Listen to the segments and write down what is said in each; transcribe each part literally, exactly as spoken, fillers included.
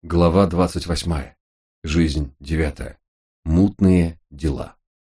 Глава двадцать восьмая. Жизнь девятая. Мутные дела.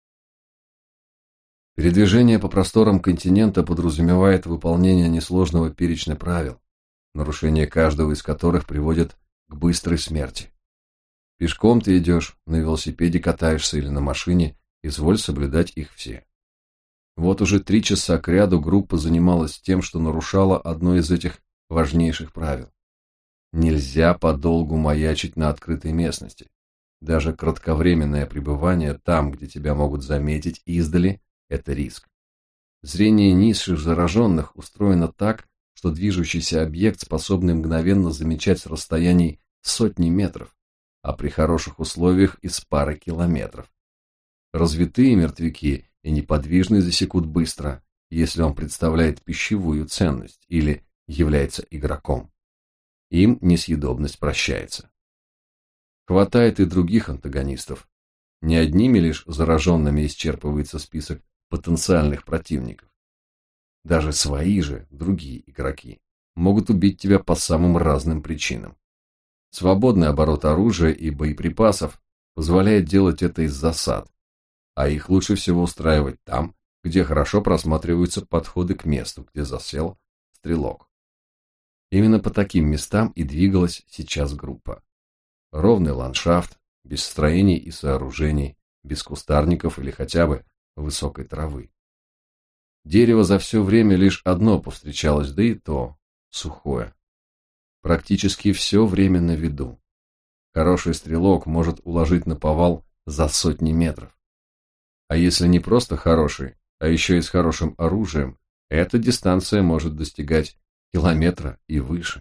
Передвижение по просторам континента подразумевает выполнение несложного перечня правил, нарушение каждого из которых приводит к быстрой смерти. Пешком ты идешь, на велосипеде катаешься или на машине, изволь соблюдать их все. Вот уже три часа кряду группа занималась тем, что нарушала одно из этих важнейших правил. Нельзя подолгу маячить на открытой местности. Даже кратковременное пребывание там, где тебя могут заметить издали, это риск. Зрение низших зараженных устроено так, что движущийся объект способен мгновенно замечать с расстояний сотни метров, а при хороших условиях и с пары километров. Развитые мертвяки и неподвижные засекут быстро, если он представляет пищевую ценность или является игроком. Им несъедобность прощается. Хватает и других антагонистов. Не одними лишь зараженными исчерпывается список потенциальных противников. Даже свои же, другие игроки, могут убить тебя по самым разным причинам. Свободный оборот оружия и боеприпасов позволяет делать это из засад, а их лучше всего устраивать там, где хорошо просматриваются подходы к месту, где засел стрелок. Именно по таким местам и двигалась сейчас группа. Ровный ландшафт, без строений и сооружений, без кустарников или хотя бы высокой травы. Дерево за все время лишь одно повстречалось, да и то сухое. Практически все время на виду. Хороший стрелок может уложить наповал за сотни метров. А если не просто хороший, а еще и с хорошим оружием, эта дистанция может достигать километра и выше.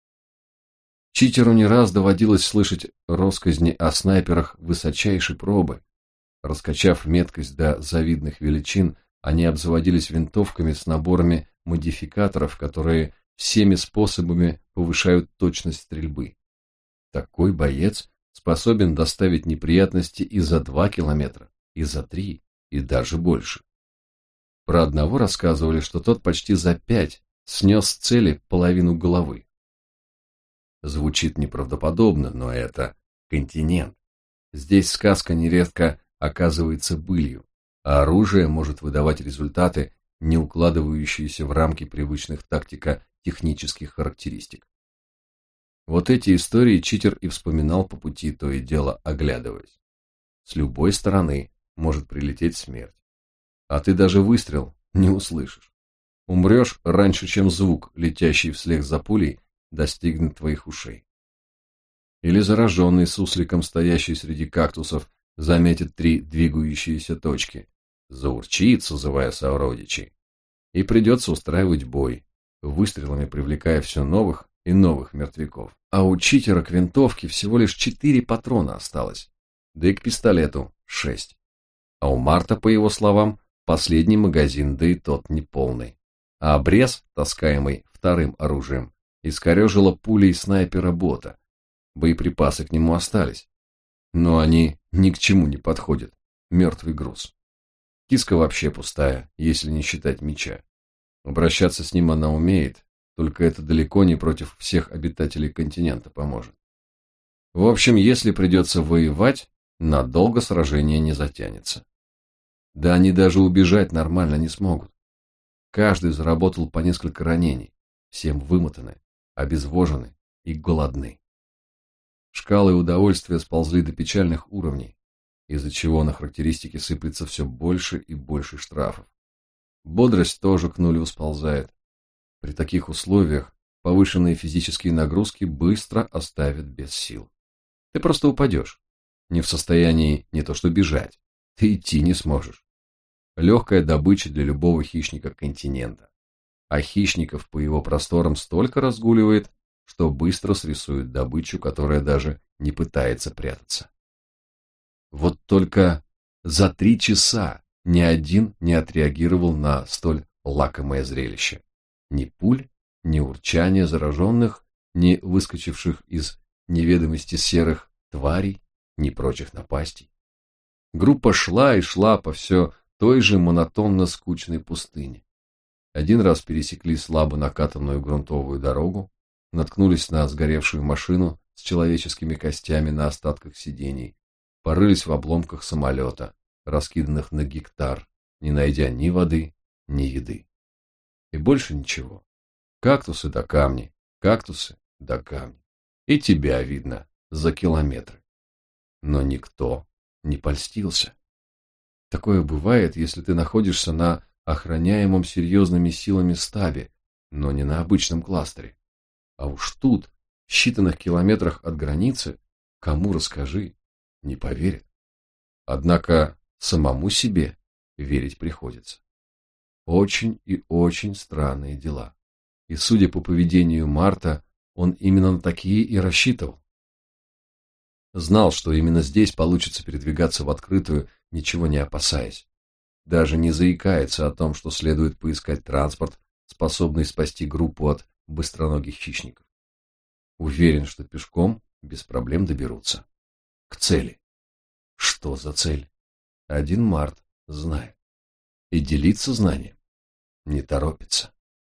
Читеру не раз доводилось слышать россказни о снайперах высочайшей пробы. Раскачав меткость до завидных величин, они обзаводились винтовками с наборами модификаторов, которые всеми способами повышают точность стрельбы. Такой боец способен доставить неприятности и за два километра, и за три, и даже больше. Про одного рассказывали, что тот почти за пять снес с цели половину головы. Звучит неправдоподобно, но это континент. Здесь сказка нередко оказывается былью, а оружие может выдавать результаты, не укладывающиеся в рамки привычных тактико-технических характеристик. Вот эти истории читер и вспоминал по пути, то и дело оглядываясь. С любой стороны может прилететь смерть, а ты даже выстрел не услышишь. Умрешь раньше, чем звук, летящий вслед за пулей, достигнет твоих ушей. Или зараженный сусликом, стоящий среди кактусов, заметит три двигающиеся точки, заурчит, созывая сородичей, и придется устраивать бой, выстрелами привлекая все новых и новых мертвяков. А у читера к винтовке всего лишь четыре патрона осталось, да и к пистолету шесть. А у Марта, по его словам, последний магазин, да и тот не полный. А обрез, таскаемый вторым оружием, искорежило пулей снайпера-бота. Боеприпасы к нему остались, но они ни к чему не подходят. Мертвый груз. Киска вообще пустая, если не считать меча. Обращаться с ним она умеет, только это далеко не против всех обитателей континента поможет. В общем, если придется воевать, надолго сражение не затянется. Да они даже убежать нормально не смогут. Каждый заработал по несколько ранений, всем вымотаны, обезвожены и голодны. Шкалы удовольствия сползли до печальных уровней, из-за чего на характеристики сыплется все больше и больше штрафов. Бодрость тоже к нулю сползает. При таких условиях повышенные физические нагрузки быстро оставят без сил. Ты просто упадешь. Не в состоянии не то что бежать, ты идти не сможешь. Легкая добыча для любого хищника континента. А хищников по его просторам столько разгуливает, что быстро срисует добычу, которая даже не пытается прятаться. Вот только за три часа ни один не отреагировал на столь лакомое зрелище. Ни пуль, ни урчания зараженных, ни выскочивших из неведомости серых тварей, ни прочих напастей. Группа шла и шла по все той же монотонно-скучной пустыне. Один раз пересекли слабо накатанную грунтовую дорогу, наткнулись на сгоревшую машину с человеческими костями на остатках сидений, порылись в обломках самолета, раскиданных на гектар, не найдя ни воды, ни еды. И больше ничего. Кактусы да камни, кактусы да камни. И тебя видно за километры. Но никто не польстился. Такое бывает, если ты находишься на охраняемом серьезными силами стабе, но не на обычном кластере. А уж тут, в считанных километрах от границы, кому расскажи, не поверит. Однако самому себе верить приходится. Очень и очень странные дела. И, судя по поведению Марта, он именно на такие и рассчитывал. Знал, что именно здесь получится передвигаться в открытую, ничего не опасаясь. Даже не заикается о том, что следует поискать транспорт, способный спасти группу от быстроногих хищников. Уверен, что пешком без проблем доберутся. К цели. Что за цель? Один Март знает. И делиться знанием не торопится.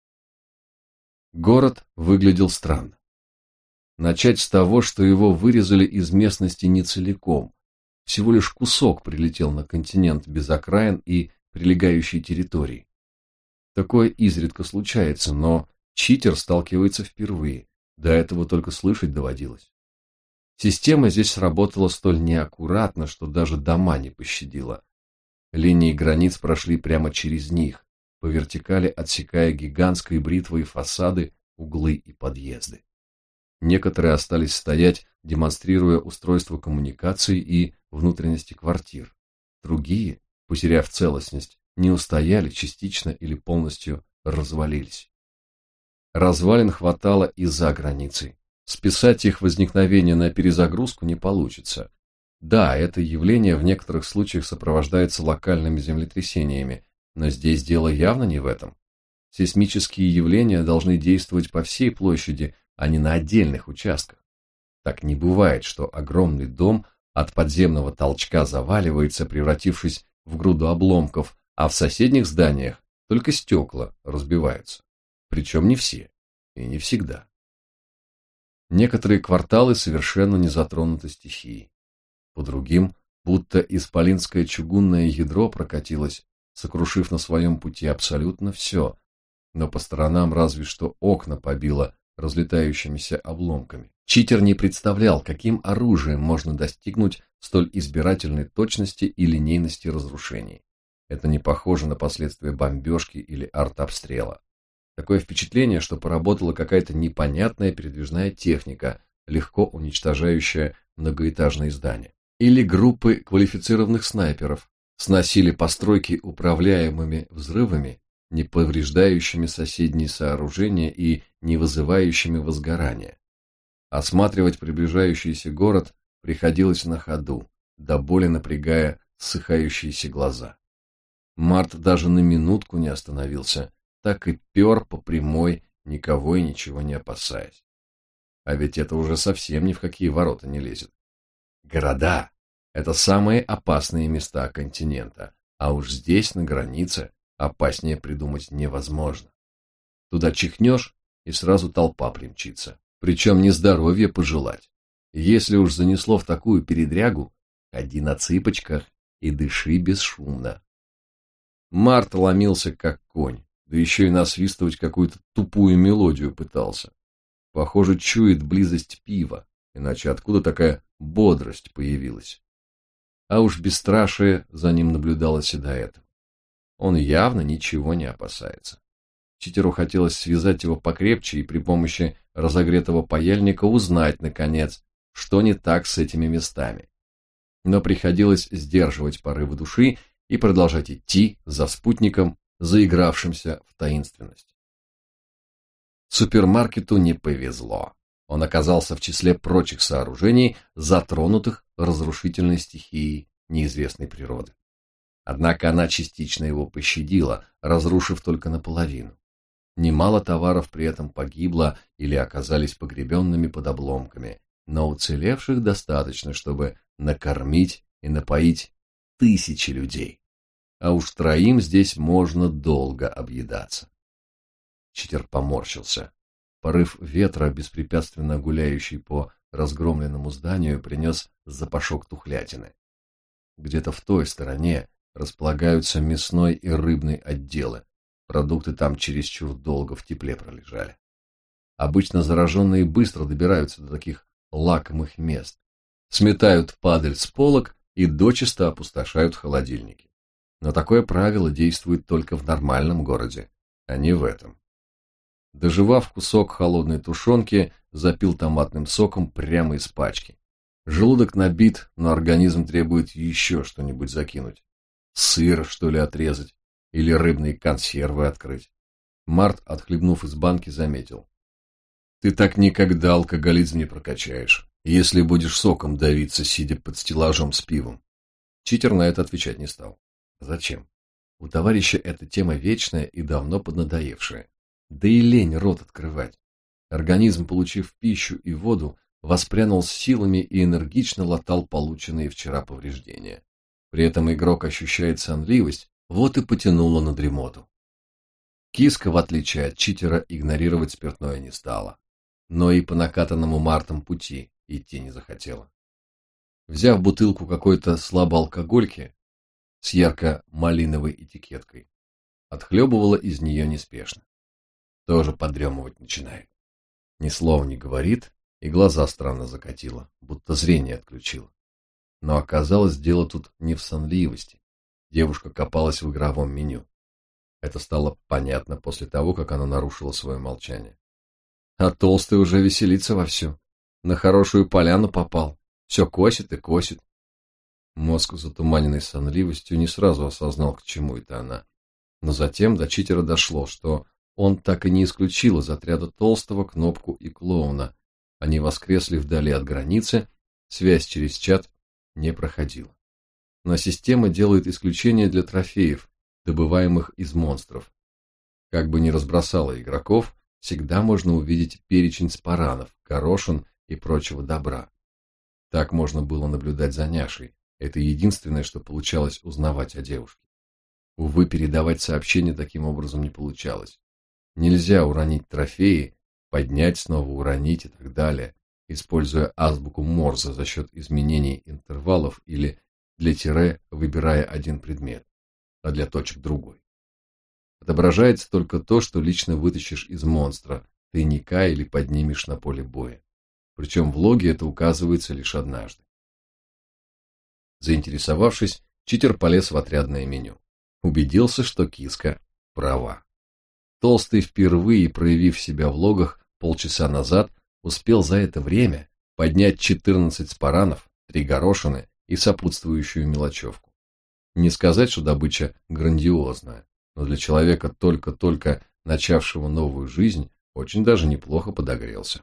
Город выглядел странно. Начать с того, что его вырезали из местности не целиком. Всего лишь кусок прилетел на континент без окраин и прилегающей территории. Такое изредка случается, но читер сталкивается впервые. До этого только слышать доводилось. Система здесь сработала столь неаккуратно, что даже дома не пощадила. Линии границ прошли прямо через них, по вертикали отсекая гигантской бритвой фасады, углы и подъезды. Некоторые остались стоять, демонстрируя устройство коммуникаций и внутренности квартир. Другие, потеряв целостность, не устояли, частично или полностью развалились. Развалин хватало и за границей. Списать их возникновение на перезагрузку не получится. Да, это явление в некоторых случаях сопровождается локальными землетрясениями, но здесь дело явно не в этом. Сейсмические явления должны действовать по всей площади, а не на отдельных участках. Так не бывает, что огромный дом от подземного толчка заваливается, превратившись в груду обломков, а в соседних зданиях только стекла разбиваются. Причем не все и не всегда. Некоторые кварталы совершенно не затронуты стихией. По другим, будто исполинское чугунное ядро прокатилось, сокрушив на своем пути абсолютно все, но по сторонам разве что окна побило разлетающимися обломками. Читер не представлял, каким оружием можно достигнуть столь избирательной точности и линейности разрушений. Это не похоже на последствия бомбежки или артобстрела. Такое впечатление, что поработала какая-то непонятная передвижная техника, легко уничтожающая многоэтажные здания. Или группы квалифицированных снайперов сносили постройки управляемыми взрывами, не повреждающими соседние сооружения и не вызывающими возгорания. Осматривать приближающийся город приходилось на ходу, до боли напрягая ссыхающиеся глаза. Март даже на минутку не остановился, так и пер по прямой, никого и ничего не опасаясь. А ведь это уже совсем ни в какие ворота не лезет. Города — это самые опасные места континента, а уж здесь, на границе, опаснее придумать невозможно. Туда чихнешь, и сразу толпа примчится. Причем не здоровье пожелать. Если уж занесло в такую передрягу, ходи на цыпочках и дыши бесшумно. Март ломился как конь, да еще и насвистывать какую-то тупую мелодию пытался. Похоже, чует близость пива, иначе откуда такая бодрость появилась? А уж бесстрашие за ним наблюдалось и до этого. Он явно ничего не опасается. Читеру хотелось связать его покрепче и при помощи разогретого паяльника узнать, наконец, что не так с этими местами. Но приходилось сдерживать порывы души и продолжать идти за спутником, заигравшимся в таинственность. Супермаркету не повезло. Он оказался в числе прочих сооружений, затронутых разрушительной стихией неизвестной природы. Однако она частично его пощадила, разрушив только наполовину. Немало товаров при этом погибло или оказались погребенными под обломками, но уцелевших достаточно, чтобы накормить и напоить тысячи людей. А уж троим здесь можно долго объедаться. Читер поморщился. Порыв ветра, беспрепятственно гуляющий по разгромленному зданию принес запашок тухлятины. Где-то в той стороне располагаются мясной и рыбный отделы. Продукты там чересчур долго в тепле пролежали. Обычно зараженные быстро добираются до таких лакомых мест, сметают падаль с полок и дочисто опустошают холодильники. Но такое правило действует только в нормальном городе, а не в этом. Дожевав кусок холодной тушенки, запил томатным соком прямо из пачки. Желудок набит, но организм требует еще что-нибудь закинуть. Сыр, что ли, отрезать? Или рыбные консервы открыть? Март, отхлебнув из банки, заметил. Ты так никогда алкоголизм не прокачаешь, если будешь соком давиться, сидя под стеллажом с пивом. Читер на это отвечать не стал. Зачем? У товарища эта тема вечная и давно поднадоевшая. Да и лень рот открывать. Организм, получив пищу и воду, воспрянул с силами и энергично латал полученные вчера повреждения. При этом игрок ощущает сонливость, вот и потянуло на дремоту. Киска, в отличие от читера, игнорировать спиртное не стала, но и по накатанному Мартом пути идти не захотела. Взяв бутылку какой-то слабоалкогольки с ярко-малиновой этикеткой, отхлебывала из нее неспешно. Тоже подремывать начинает. Ни слова не говорит и глаза странно закатила, будто зрение отключила. Но оказалось, дело тут не в сонливости. Девушка копалась в игровом меню. Это стало понятно после того, как она нарушила свое молчание. А толстый уже веселится вовсю. На хорошую поляну попал. Все косит и косит. Мозг, затуманенный сонливостью, не сразу осознал, к чему это она. Но затем до читера дошло, что он так и не исключил из отряда толстого Кнопку и клоуна. Они воскресли вдали от границы, связь через чат не проходила. Но система делает исключение для трофеев, добываемых из монстров. Как бы ни разбросала игроков, всегда можно увидеть перечень спаранов, горошин и прочего добра. Так можно было наблюдать за Няшей. Это единственное, что получалось узнавать о девушке. Увы, передавать сообщения таким образом не получалось. Нельзя уронить трофеи, поднять, снова уронить и так далее, используя азбуку Морзе за счет изменений интервалов или для тире выбирая один предмет, а для точек другой. Отображается только то, что лично вытащишь из монстра, тайника или поднимешь на поле боя. Причем в логе это указывается лишь однажды. Заинтересовавшись, читер полез в отрядное меню. Убедился, что киска права. Толстый, впервые проявив себя в логах полчаса назад, успел за это время поднять четырнадцать спаранов, три горошины и сопутствующую мелочевку. Не сказать, что добыча грандиозная, но для человека, только-только начавшего новую жизнь, очень даже неплохо подогрелся.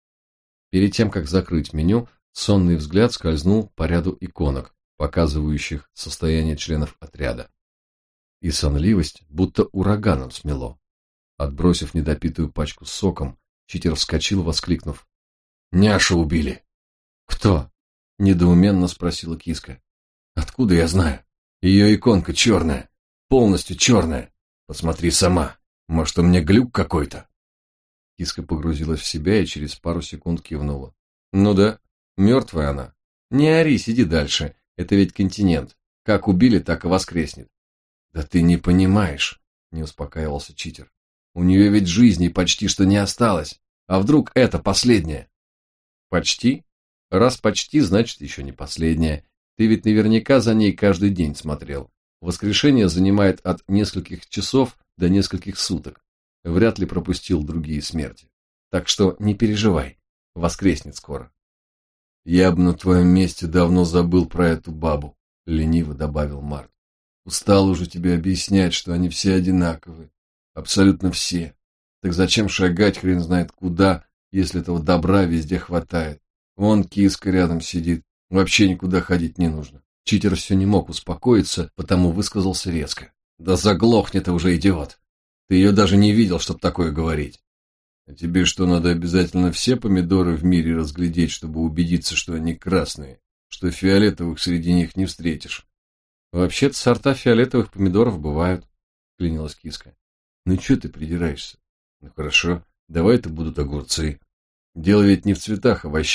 Перед тем, как закрыть меню, сонный взгляд скользнул по ряду иконок, показывающих состояние членов отряда. И сонливость будто ураганом смело. Отбросив недопитую пачку с соком, читер вскочил, воскликнув: «Няшу убили!» «Кто?» — недоуменно спросила киска. «Откуда я знаю? Ее иконка черная, полностью черная. Посмотри сама, может, у меня глюк какой-то?» Киска погрузилась в себя и через пару секунд кивнула. «Ну да, мертвая она. Не ори, сиди дальше, это ведь континент. Как убили, так и воскреснет». «Да ты не понимаешь», — не успокаивался читер. «У нее ведь жизни почти что не осталось. А вдруг это последнее?» «Почти? Раз почти, значит, еще не последнее. Ты ведь наверняка за ней каждый день смотрел. Воскрешение занимает от нескольких часов до нескольких суток. Вряд ли пропустил другие смерти. Так что не переживай, воскреснет скоро». «Я бы на твоем месте давно забыл про эту бабу», — лениво добавил Март. «Устал уже тебе объяснять, что они все одинаковые. Абсолютно все. Так зачем шагать хрен знает куда, если этого добра везде хватает? Вон киска рядом сидит. Вообще никуда ходить не нужно». Читер все не мог успокоиться, потому высказался резко. «Да заглохни ты уже, идиот! Ты ее даже не видел, чтоб такое говорить. А тебе что, надо обязательно все помидоры в мире разглядеть, чтобы убедиться, что они красные, что фиолетовых среди них не встретишь?» «Вообще-то сорта фиолетовых помидоров бывают», — клянилась киска. «Ну что ты придираешься? Ну хорошо, давай это будут огурцы. Дело ведь не в цветах овощей,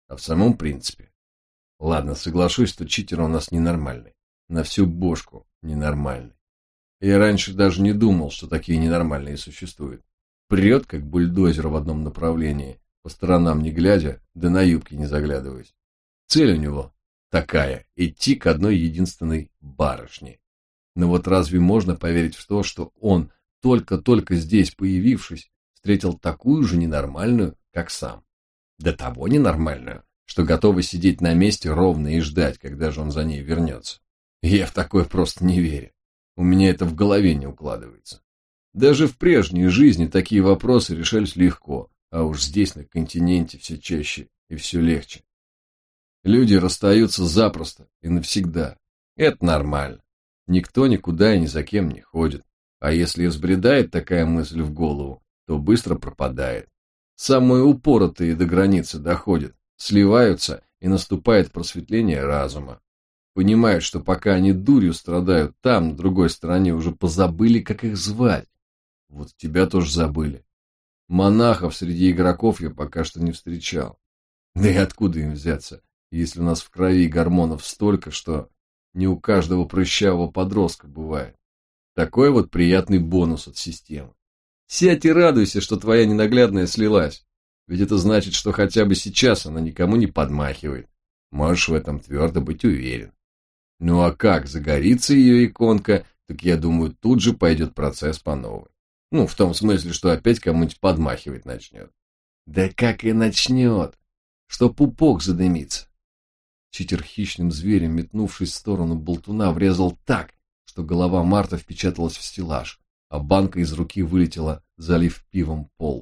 А в самом принципе. Ладно, соглашусь, что читер у нас ненормальный. На всю бошку ненормальный. Я раньше даже не думал, что такие ненормальные существуют. Прет, как бульдозер в одном направлении, по сторонам не глядя, да на юбки не заглядываясь. Цель у него такая – идти к одной единственной барышне. Но вот разве можно поверить в то, что он, только-только здесь появившись, встретил такую же ненормальную, как сам? До того ненормальную, что готова сидеть на месте ровно и ждать, когда же он за ней вернется. Я в такое просто не верю. У меня это в голове не укладывается. Даже в прежней жизни такие вопросы решались легко, а уж здесь, на континенте, все чаще и все легче. Люди расстаются запросто и навсегда. Это нормально. Никто никуда и ни за кем не ходит. А если взбредает такая мысль в голову, то быстро пропадает. Самые упоротые до границы доходят, сливаются, и наступает просветление разума. Понимают, что пока они дурью страдают там, на другой стороне, уже позабыли, как их звать. Вот тебя тоже забыли. Монахов среди игроков я пока что не встречал. Да и откуда им взяться, если у нас в крови гормонов столько, что не у каждого прыщавого подростка бывает. Такой вот приятный бонус от системы. Сядь и радуйся, что твоя ненаглядная слилась. Ведь это значит, что хотя бы сейчас она никому не подмахивает. Можешь в этом твердо быть уверен. Ну а как загорится ее иконка, так я думаю, тут же пойдет процесс по новой. Ну, в том смысле, что опять кому-нибудь подмахивать начнет. Да как и начнет, что пупок задымится. Читер хищным зверем, метнувшись в сторону болтуна, врезал так, что голова Марта впечаталась в стеллаж, а банка из руки вылетела, залив пивом пол.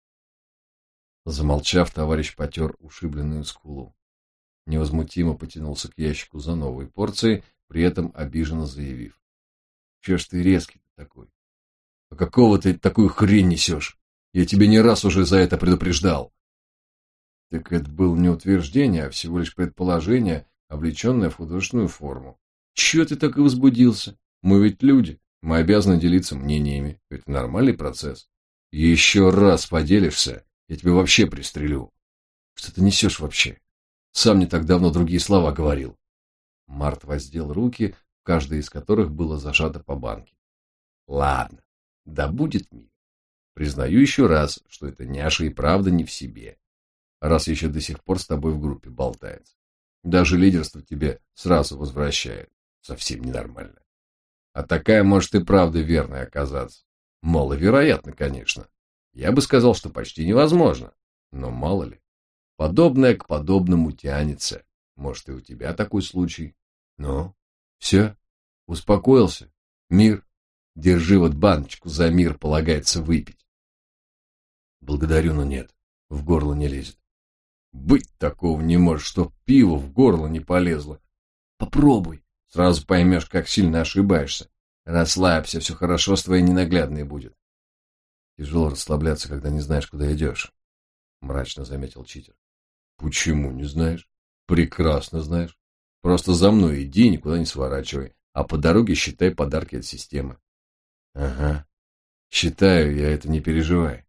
Замолчав, товарищ потер ушибленную скулу. Невозмутимо потянулся к ящику за новой порцией, при этом обиженно заявив: «Чё ж ты резкий-то такой? А какого ты такую хрень несешь? Я тебе не раз уже за это предупреждал». Так это было не утверждение, а всего лишь предположение, облеченное в художественную форму. Чё ты так и возбудился? Мы ведь люди, мы обязаны делиться мнениями. Это нормальный процесс. Еще раз поделишься, я тебя вообще пристрелю. Что ты несешь вообще? Сам не так давно другие слова говорил. Март воздел руки, в каждой из которых было зажато по банке. Ладно, да будет мир. Признаю еще раз, что это няша и правда не в себе. Раз еще до сих пор с тобой в группе болтается. Даже лидерство тебе сразу возвращает. Совсем ненормально. А такая может и правда верной оказаться. Маловероятно, конечно. Я бы сказал, что почти невозможно. Но мало ли. Подобное к подобному тянется. Может, и у тебя такой случай. Ну, все, успокоился. Мир. Держи вот баночку, за мир полагается выпить. Благодарю, но нет. В горло не лезет. Быть такого не может, чтоб пиво в горло не полезло. Попробуй. Сразу поймешь, как сильно ошибаешься. Расслабься, все хорошо с твоей ненаглядной будет. Тяжело расслабляться, когда не знаешь, куда идешь, мрачно заметил читер. Почему не знаешь? Прекрасно знаешь. Просто за мной иди, никуда не сворачивай, а по дороге считай подарки от системы. Ага, считаю, я это, не переживай.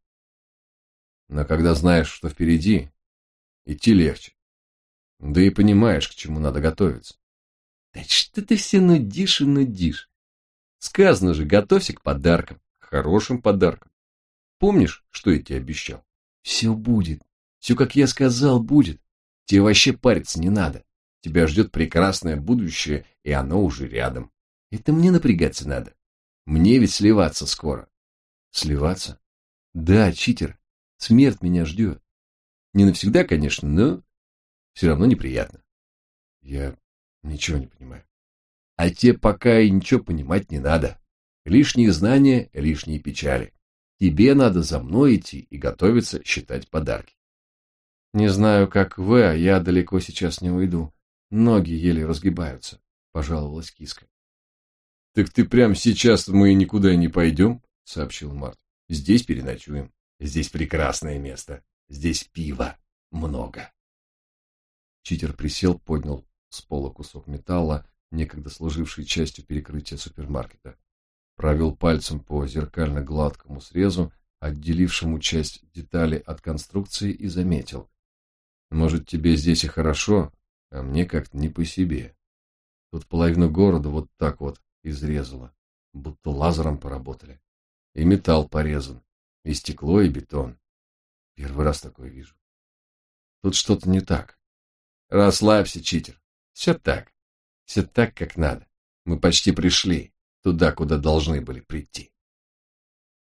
Но когда знаешь, что впереди, идти легче. Да и понимаешь, к чему надо готовиться. Да что ты все нудишь и нудишь? Сказано же, готовься к подаркам, к хорошим подаркам. Помнишь, что я тебе обещал? Все будет. Все, как я сказал, будет. Тебе вообще париться не надо. Тебя ждет прекрасное будущее, и оно уже рядом. Это мне напрягаться надо. Мне ведь сливаться скоро. Сливаться? Да, читер. Смерть меня ждет. Не навсегда, конечно, но все равно неприятно. Я ничего не понимаю. А тебе пока и ничего понимать не надо. Лишние знания, лишние печали. Тебе надо за мной идти и готовиться считать подарки. Не знаю, как вы, а я далеко сейчас не уйду. Ноги еле разгибаются, пожаловалась киска. Так ты прямо сейчас мы никуда не пойдем, сообщил Март. Здесь переночуем. Здесь прекрасное место. Здесь пива много. Читер присел, поднял с пола кусок металла, некогда служивший частью перекрытия супермаркета. Провел пальцем по зеркально-гладкому срезу, отделившему часть детали от конструкции, и заметил. Может, тебе здесь и хорошо, а мне как-то не по себе. Тут половину города вот так вот изрезало, будто лазером поработали. И металл порезан, и стекло, и бетон. Первый раз такое вижу. Тут что-то не так. Расслабься, читер. Все так. Все так, как надо. Мы почти пришли туда, куда должны были прийти.